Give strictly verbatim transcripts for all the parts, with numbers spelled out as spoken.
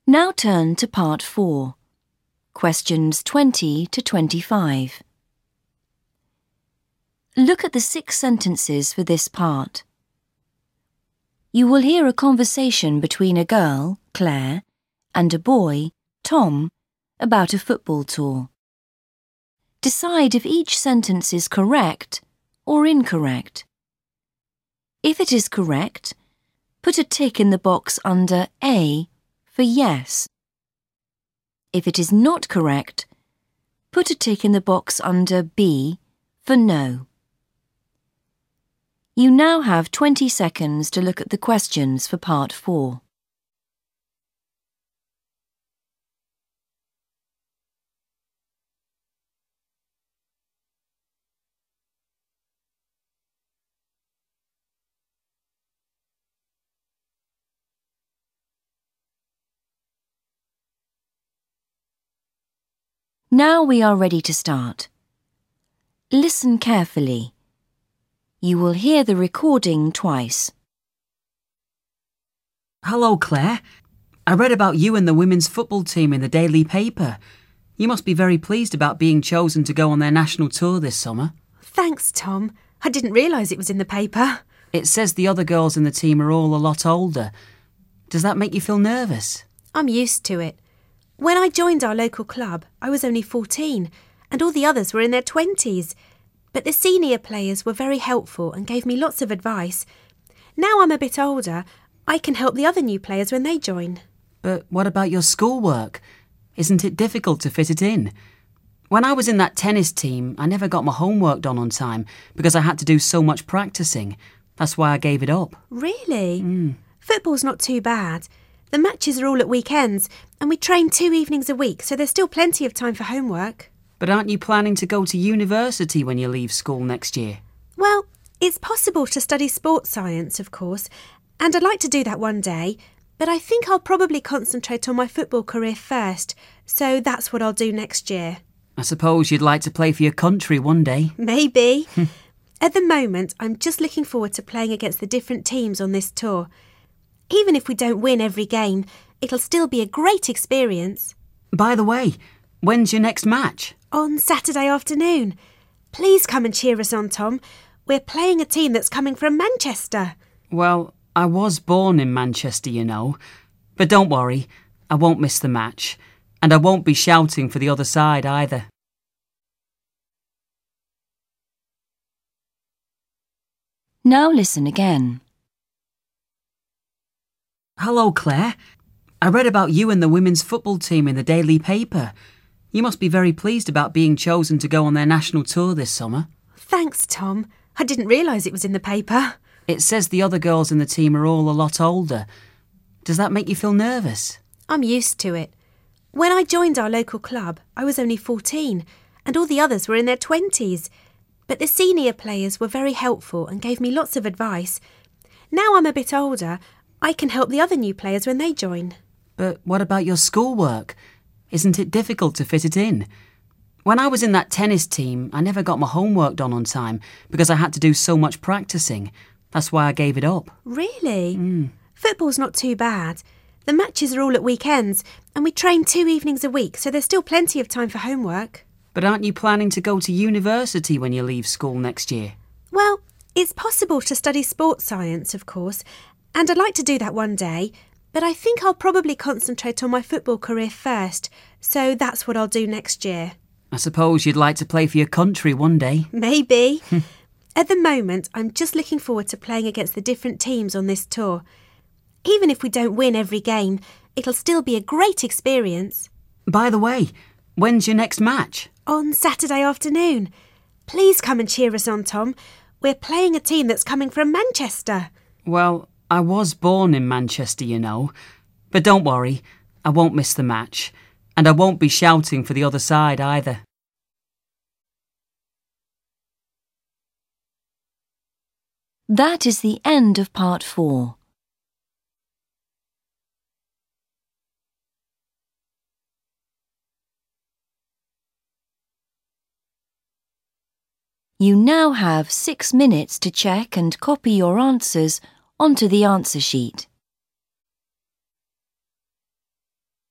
Now turn to Part four, questions twenty to twenty-five. Look at the six sentences for this part. You will hear a conversation between a girl, Claire, and a boy, Tom, about a football tour. Decide if each sentence is correct or incorrect. If it is correct, put a tick in the box under A for yes. If it is not correct, put a tick in the box under B for no. You now have twenty seconds to look at the questions for Part four. Now we are ready to start. Listen carefully. You will hear the recording twice. Hello, Claire. I read about you and the women's football team in the daily paper. You must be very pleased about being chosen to go on their national tour this summer. Thanks, Tom. I didn't realise it was in the paper. It says the other girls in the team are all a lot older. Does that make you feel nervous? I'm used to it. When I joined our local club, I was only fourteen, and all the others were in their twenties. But the senior players were very helpful and gave me lots of advice. Now I'm a bit older, I can help the other new players when they join. But what about your schoolwork? Isn't it difficult to fit it in? When I was in that tennis team, I never got my homework done on time because I had to do so much practising. That's why I gave it up. Really? Mm. Football's not too bad. The matches are all at weekends, and we train two evenings a week, so there's still plenty of time for homework. But aren't you planning to go to university when you leave school next year? Well, it's possible to study sports science, of course, and I'd like to do that one day, but I think I'll probably concentrate on my football career first, so that's what I'll do next year. I suppose you'd like to play for your country one day. Maybe. At the moment, I'm just looking forward to playing against the different teams on this tour. Even if we don't win every game, it'll still be a great experience. By the way, when's your next match? On Saturday afternoon. Please come and cheer us on, Tom. We're playing a team that's coming from Manchester. Well, I was born in Manchester, you know. But don't worry, I won't miss the match. And I won't be shouting for the other side either. Now listen again. Hello, Claire. I read about you and the women's football team in the daily paper. You must be very pleased about being chosen to go on their national tour this summer. Thanks, Tom. I didn't realise it was in the paper. It says the other girls in the team are all a lot older. Does that make you feel nervous? I'm used to it. When I joined our local club, I was only fourteen, and all the others were in their twenties. But the senior players were very helpful and gave me lots of advice. Now I'm a bit older, I can help the other new players when they join. But what about your schoolwork? Isn't it difficult to fit it in? When I was in that tennis team, I never got my homework done on time because I had to do so much practising. That's why I gave it up. Really? Mm. Football's not too bad. The matches are all at weekends, and we train two evenings a week, so there's still plenty of time for homework. But aren't you planning to go to university when you leave school next year? Well, it's possible to study sports science, of course, and I'd like to do that one day, but I think I'll probably concentrate on my football career first, so that's what I'll do next year. I suppose you'd like to play for your country one day. Maybe. At the moment, I'm just looking forward to playing against the different teams on this tour. Even if we don't win every game, it'll still be a great experience. By the way, when's your next match? On Saturday afternoon. Please come and cheer us on, Tom. We're playing a team that's coming from Manchester. Well, I was born in Manchester, you know. But don't worry, I won't miss the match. And I won't be shouting for the other side either. That is the end of Part four. You now have six minutes to check and copy your answers onto the answer sheet.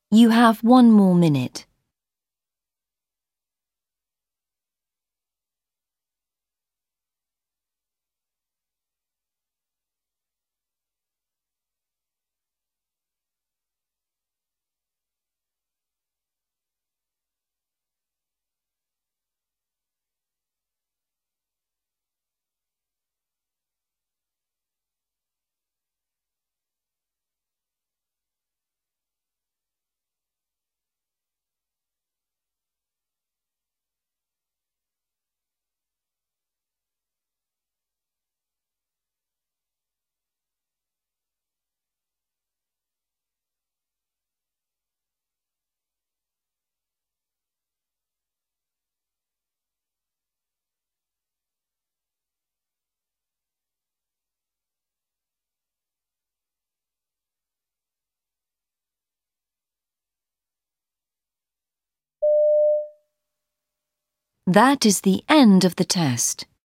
You have one more minute. That is the end of the test.